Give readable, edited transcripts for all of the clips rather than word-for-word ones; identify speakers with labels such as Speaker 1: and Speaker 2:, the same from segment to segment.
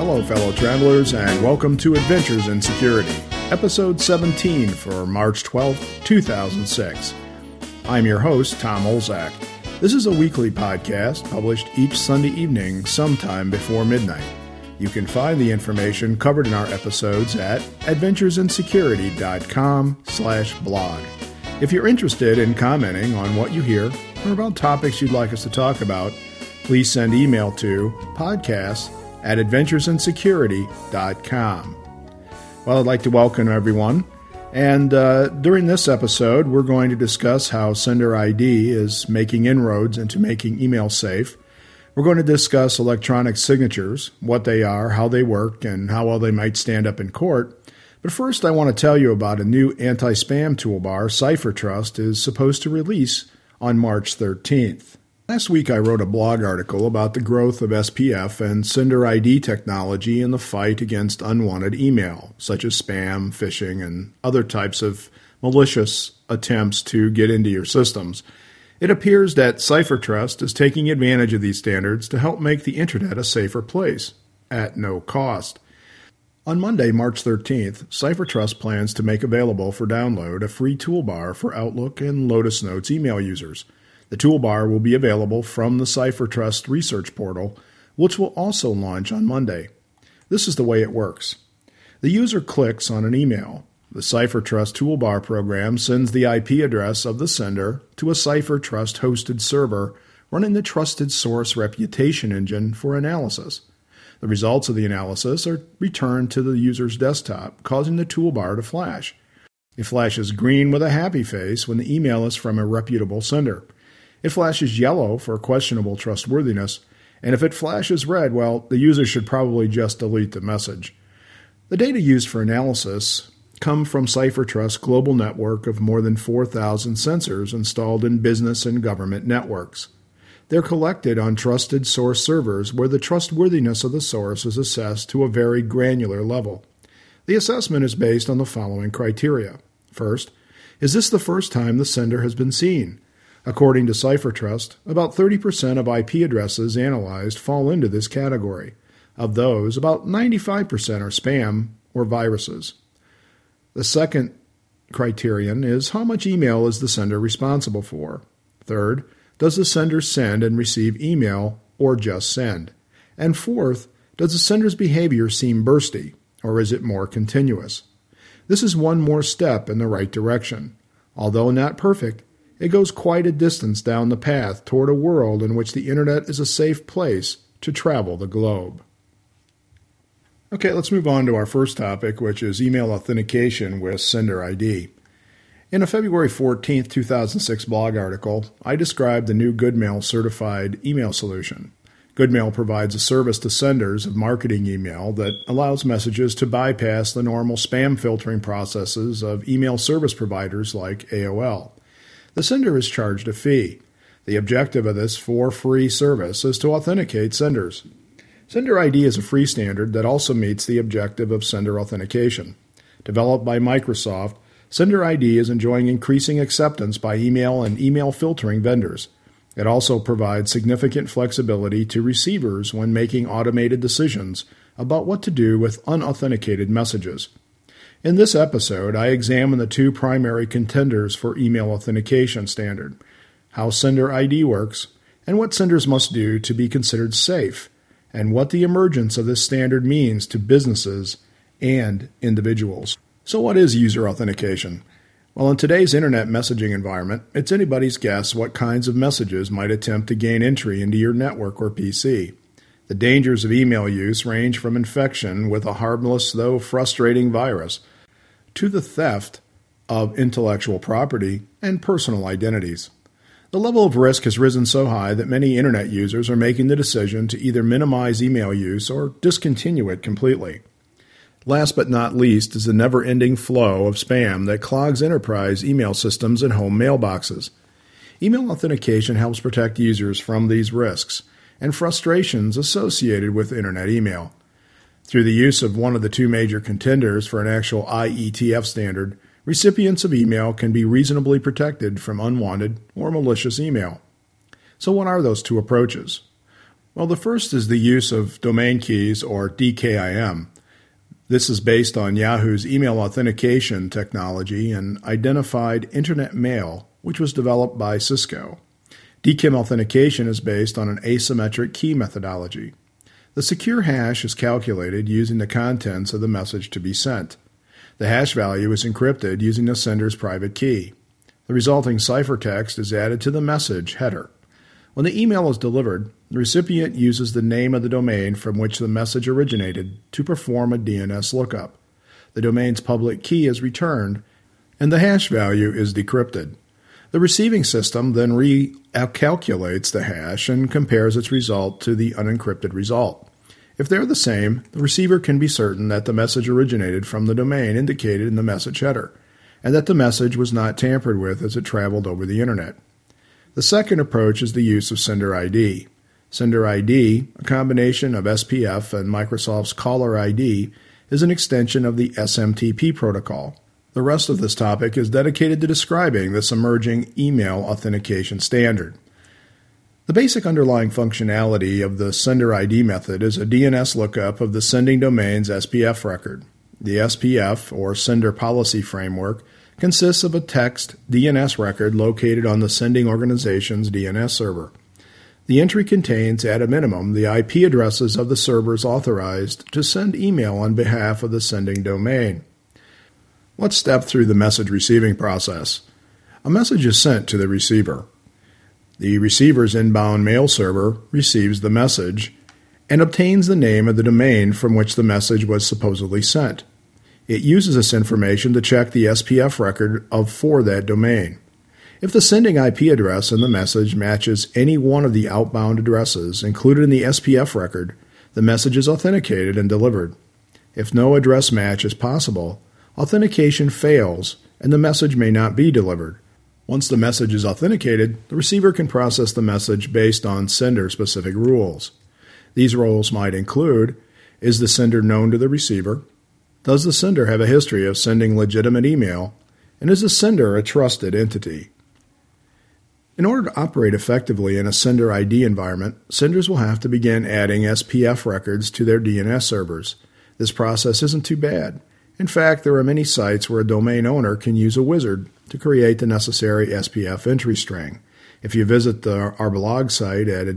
Speaker 1: Hello, fellow travelers, and welcome to Adventures in Security, episode 17 for March 12th, 2006. I'm your host, Tom Olzak. This is a weekly podcast published each Sunday evening sometime before midnight. You can find the information covered in our episodes at adventuresinsecurity.com/blog. If you're interested in commenting on what you hear or about topics you'd like us to talk about, please send email to podcasts@adventuresinsecurity.com. Well, I'd like to welcome everyone. And during this episode, we're going to discuss how Sender ID is making inroads into making email safe. We're going to discuss electronic signatures, what they are, how they work, and how well they might stand up in court. But first, I want to tell you about a new anti-spam toolbar CipherTrust is supposed to release on March 13th. Last week, I wrote a blog article about the growth of SPF and Sender ID technology in the fight against unwanted email, such as spam, phishing, and other types of malicious attempts to get into your systems. It appears that CipherTrust is taking advantage of these standards to help make the Internet a safer place, at no cost. On Monday, March 13th, CipherTrust plans to make available for download a free toolbar for Outlook and Lotus Notes email users. The toolbar will be available from the CipherTrust research portal, which will also launch on Monday. This is the way it works. The user clicks on an email. The CipherTrust toolbar program sends the IP address of the sender to a CipherTrust-hosted server running the Trusted Source Reputation Engine for analysis. The results of the analysis are returned to the user's desktop, causing the toolbar to flash. It flashes green with a happy face when the email is from a reputable sender. It flashes yellow for questionable trustworthiness, and if it flashes red, well, the user should probably just delete the message. The data used for analysis come from CipherTrust's global network of more than 4,000 sensors installed in business and government networks. They're collected on trusted source servers where the trustworthiness of the source is assessed to a very granular level. The assessment is based on the following criteria. First, is this the first time the sender has been seen? According to CipherTrust, about 30% of IP addresses analyzed fall into this category. Of those, about 95% are spam or viruses. The second criterion is how much email is the sender responsible for. Third, does the sender send and receive email or just send? And fourth, does the sender's behavior seem bursty or is it more continuous? This is one more step in the right direction. Although not perfect, it goes quite a distance down the path toward a world in which the Internet is a safe place to travel the globe. Okay, let's move on to our first topic, which is email authentication with Sender ID. In a February 14, 2006 blog article, I described the new Goodmail certified email solution. Goodmail provides a service to senders of marketing email that allows messages to bypass the normal spam filtering processes of email service providers like AOL. The sender is charged a fee. The objective of this for-free service is to authenticate senders. Sender ID is a free standard that also meets the objective of sender authentication. Developed by Microsoft, Sender ID is enjoying increasing acceptance by email and email filtering vendors. It also provides significant flexibility to receivers when making automated decisions about what to do with unauthenticated messages. In this episode, I examine the two primary contenders for email authentication standard, how Sender ID works, and what senders must do to be considered safe, and what the emergence of this standard means to businesses and individuals. So what is user authentication? Well, in today's internet messaging environment, it's anybody's guess what kinds of messages might attempt to gain entry into your network or PC. The dangers of email use range from infection with a harmless, though frustrating virus, to the theft of intellectual property and personal identities. The level of risk has risen so high that many internet users are making the decision to either minimize email use or discontinue it completely. Last but not least is the never-ending flow of spam that clogs enterprise email systems and home mailboxes. Email authentication helps protect users from these risks and frustrations associated with internet email. Through the use of one of the two major contenders for an actual IETF standard, recipients of email can be reasonably protected from unwanted or malicious email. So what are those two approaches? Well, the first is the use of domain keys, or DKIM. This is based on Yahoo's email authentication technology and identified Internet Mail, which was developed by Cisco. DKIM authentication is based on an asymmetric key methodology. The secure hash is calculated using the contents of the message to be sent. The hash value is encrypted using the sender's private key. The resulting ciphertext is added to the message header. When the email is delivered, the recipient uses the name of the domain from which the message originated to perform a DNS lookup. The domain's public key is returned, and the hash value is decrypted. The receiving system then recalculates the hash and compares its result to the unencrypted result. If they're the same, the receiver can be certain that the message originated from the domain indicated in the message header, and that the message was not tampered with as it traveled over the Internet. The second approach is the use of Sender ID. Sender ID, a combination of SPF and Microsoft's Caller ID, is an extension of the SMTP protocol. The rest of this topic is dedicated to describing this emerging email authentication standard. The basic underlying functionality of the Sender ID method is a DNS lookup of the sending domain's SPF record. The SPF, or Sender Policy Framework, consists of a text DNS record located on the sending organization's DNS server. The entry contains, at a minimum, the IP addresses of the servers authorized to send email on behalf of the sending domain. Let's step through the message receiving process. A message is sent to the receiver. The receiver's inbound mail server receives the message and obtains the name of the domain from which the message was supposedly sent. It uses this information to check the SPF record for that domain. If the sending IP address in the message matches any one of the outbound addresses included in the SPF record, the message is authenticated and delivered. If no address match is possible, authentication fails and the message may not be delivered. Once the message is authenticated, the receiver can process the message based on sender-specific rules. These rules might include: is the sender known to the receiver? Does the sender have a history of sending legitimate email? And is the sender a trusted entity? In order to operate effectively in a Sender ID environment, senders will have to begin adding SPF records to their DNS servers. This process isn't too bad. In fact, there are many sites where a domain owner can use a wizard to create the necessary SPF entry string. If you visit our blog site at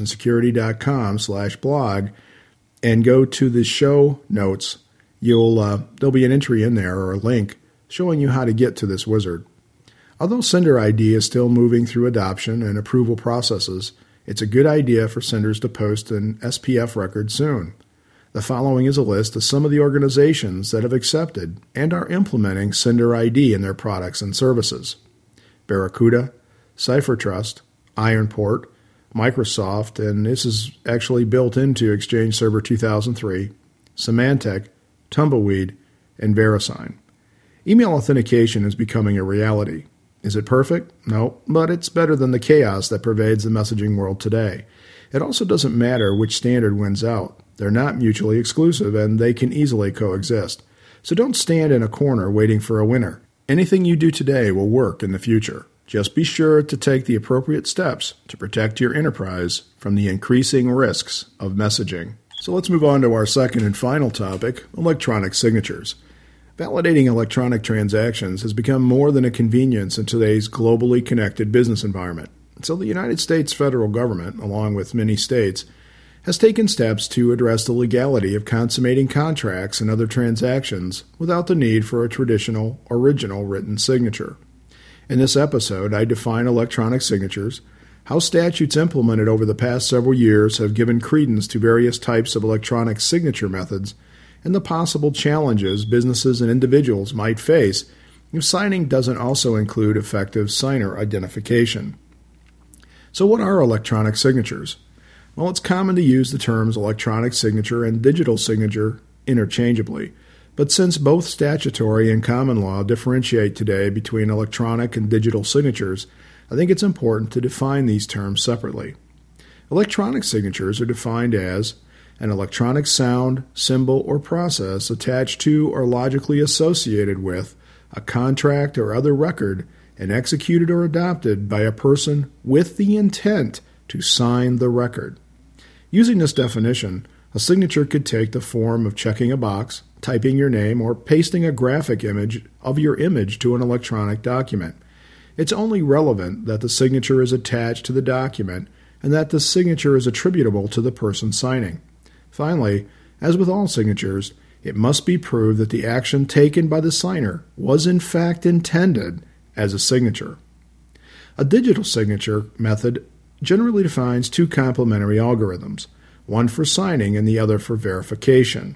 Speaker 1: adventuresinsecurity.com/blog and go to the show notes, there'll be an entry in there or a link showing you how to get to this wizard. Although Sender ID is still moving through adoption and approval processes, it's a good idea for senders to post an SPF record soon. The following is a list of some of the organizations that have accepted and are implementing Sender ID in their products and services: Barracuda, CipherTrust, Ironport, Microsoft, and this is actually built into Exchange Server 2003, Symantec, Tumbleweed, and VeriSign. Email authentication is becoming a reality. Is it perfect? No, but it's better than the chaos that pervades the messaging world today. It also doesn't matter which standard wins out. They're not mutually exclusive, and they can easily coexist. So don't stand in a corner waiting for a winner. Anything you do today will work in the future. Just be sure to take the appropriate steps to protect your enterprise from the increasing risks of messaging. So let's move on to our second and final topic, electronic signatures. Validating electronic transactions has become more than a convenience in today's globally connected business environment. So the United States federal government, along with many states, has taken steps to address the legality of consummating contracts and other transactions without the need for a traditional, original written signature. In this episode, I define electronic signatures, how statutes implemented over the past several years have given credence to various types of electronic signature methods, and the possible challenges businesses and individuals might face if signing doesn't also include effective signer identification. So what are electronic signatures? Well, it's common to use the terms electronic signature and digital signature interchangeably, but since both statutory and common law differentiate today between electronic and digital signatures, I think it's important to define these terms separately. Electronic signatures are defined as an electronic sound, symbol, or process attached to or logically associated with a contract or other record and executed or adopted by a person with the intent to sign the record. Using this definition, a signature could take the form of checking a box, typing your name, or pasting a graphic image of your image to an electronic document. It's only relevant that the signature is attached to the document and that the signature is attributable to the person signing. Finally, as with all signatures, it must be proved that the action taken by the signer was in fact intended as a signature. A digital signature method generally defines two complementary algorithms, one for signing and the other for verification.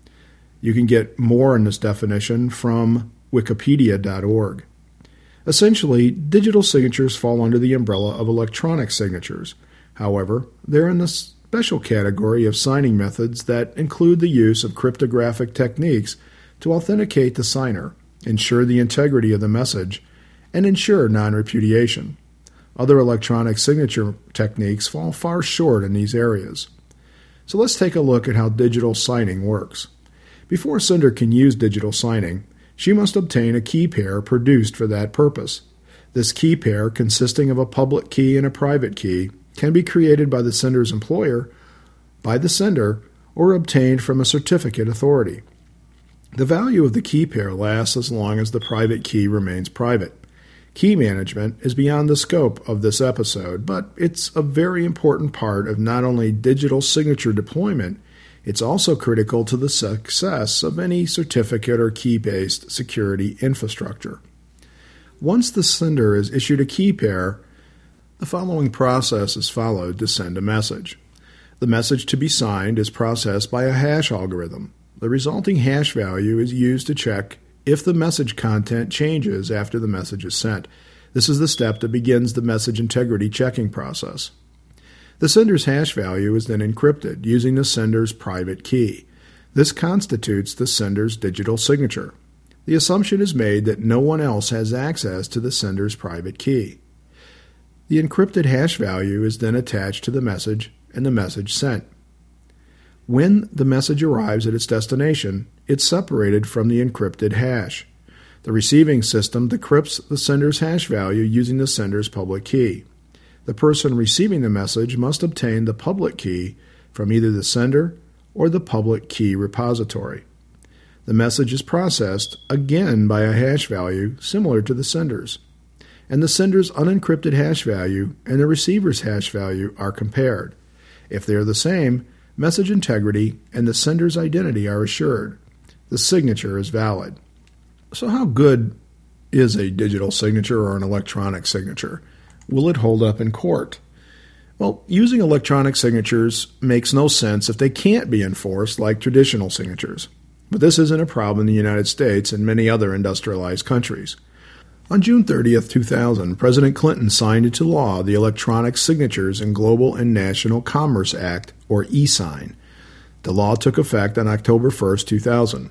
Speaker 1: You can get more on this definition from wikipedia.org. Essentially, digital signatures fall under the umbrella of electronic signatures. However, they're in the special category of signing methods that include the use of cryptographic techniques to authenticate the signer, ensure the integrity of the message, and ensure non-repudiation. Other electronic signature techniques fall far short in these areas. So let's take a look at how digital signing works. Before a sender can use digital signing, she must obtain a key pair produced for that purpose. This key pair, consisting of a public key and a private key, can be created by the sender's employer, by the sender, or obtained from a certificate authority. The value of the key pair lasts as long as the private key remains private. Key management is beyond the scope of this episode, but it's a very important part of not only digital signature deployment, it's also critical to the success of any certificate or key-based security infrastructure. Once the sender is issued a key pair, the following process is followed to send a message. The message to be signed is processed by a hash algorithm. The resulting hash value is used to check if the message content changes after the message is sent. This is the step that begins the message integrity checking process. The sender's hash value is then encrypted using the sender's private key. This constitutes the sender's digital signature. The assumption is made that no one else has access to the sender's private key. The encrypted hash value is then attached to the message and the message sent. When the message arrives at its destination, it's separated from the encrypted hash. The receiving system decrypts the sender's hash value using the sender's public key. The person receiving the message must obtain the public key from either the sender or the public key repository. The message is processed again by a hash value similar to the sender's, and the sender's unencrypted hash value and the receiver's hash value are compared. If they are the same, message integrity and the sender's identity are assured. The signature is valid. So how good is a digital signature or an electronic signature? Will it hold up in court? Well, using electronic signatures makes no sense if they can't be enforced like traditional signatures. But this isn't a problem in the United States and many other industrialized countries. On June 30th, 2000, President Clinton signed into law the Electronic Signatures in Global and National Commerce Act, or e-Sign. The law took effect on October 1st, 2000.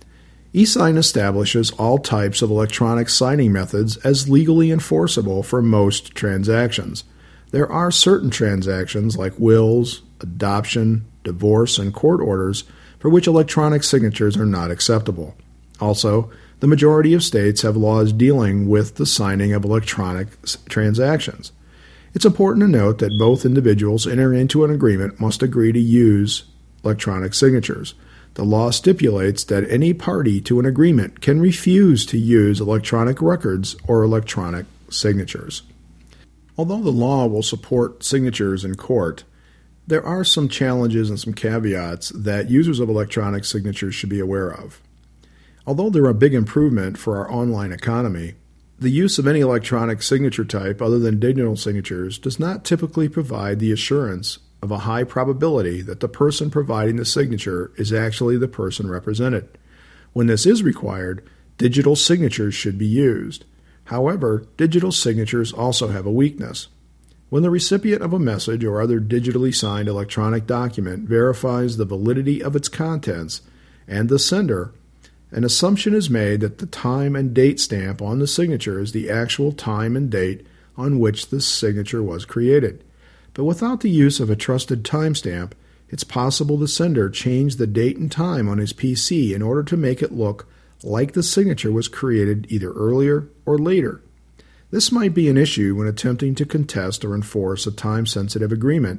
Speaker 1: e-Sign establishes all types of electronic signing methods as legally enforceable for most transactions. There are certain transactions like wills, adoption, divorce, and court orders for which electronic signatures are not acceptable. Also, the majority of states have laws dealing with the signing of electronic transactions. It's important to note that both individuals entering into an agreement must agree to use electronic signatures. The law stipulates that any party to an agreement can refuse to use electronic records or electronic signatures. Although the law will support signatures in court, there are some challenges and some caveats that users of electronic signatures should be aware of. Although they're a big improvement for our online economy, the use of any electronic signature type other than digital signatures does not typically provide the assurance of a high probability that the person providing the signature is actually the person represented. When this is required, digital signatures should be used. However, digital signatures also have a weakness. When the recipient of a message or other digitally signed electronic document verifies the validity of its contents and the sender, an assumption is made that the time and date stamp on the signature is the actual time and date on which the signature was created. But without the use of a trusted timestamp, it's possible the sender changed the date and time on his PC in order to make it look like the signature was created either earlier or later. This might be an issue when attempting to contest or enforce a time-sensitive agreement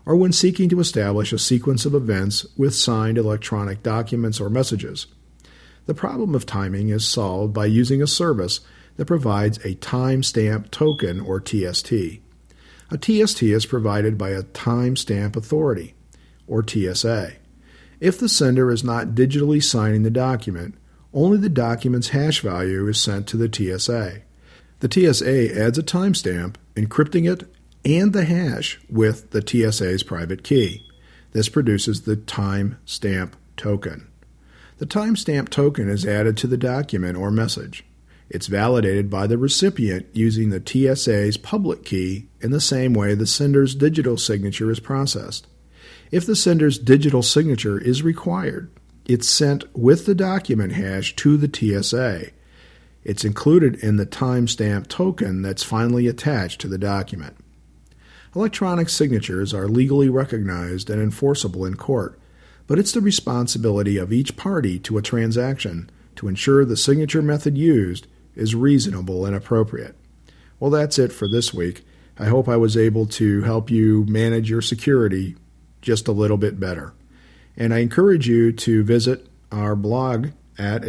Speaker 1: or when seeking to establish a sequence of events with signed electronic documents or messages. The problem of timing is solved by using a service that provides a timestamp token, or TST. A TST is provided by a timestamp authority, or TSA. If the sender is not digitally signing the document, only the document's hash value is sent to the TSA. The TSA adds a timestamp, encrypting it and the hash with the TSA's private key. This produces the timestamp token. The timestamp token is added to the document or message. It's validated by the recipient using the TSA's public key in the same way the sender's digital signature is processed. If the sender's digital signature is required, it's sent with the document hash to the TSA. It's included in the timestamp token that's finally attached to the document. Electronic signatures are legally recognized and enforceable in court, but it's the responsibility of each party to a transaction to ensure the signature method used is reasonable and appropriate. Well, that's it for this week. I hope I was able to help you manage your security just a little bit better. And I encourage you to visit our blog at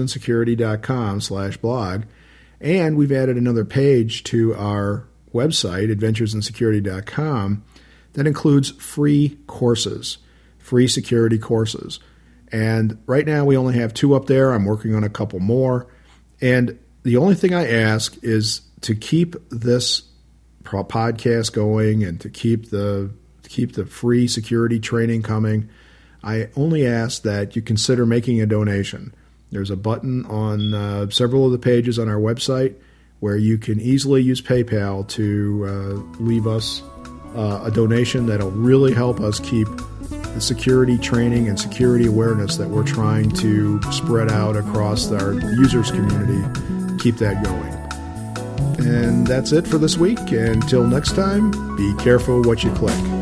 Speaker 1: adventuresinsecurity.com/blog. And we've added another page to our website, adventuresinsecurity.com, that includes free courses, free security courses. And right now we only have 2 up there. I'm working on a couple more. And the only thing I ask is to keep this podcast going and to keep the free security training coming. I only ask that you consider making a donation. There's a button on several of the pages on our website where you can easily use PayPal to leave us a donation that'll really help us keep the security training and security awareness that we're trying to spread out across our users community, keep that going. And that's it for this week. Until next time, be careful what you click.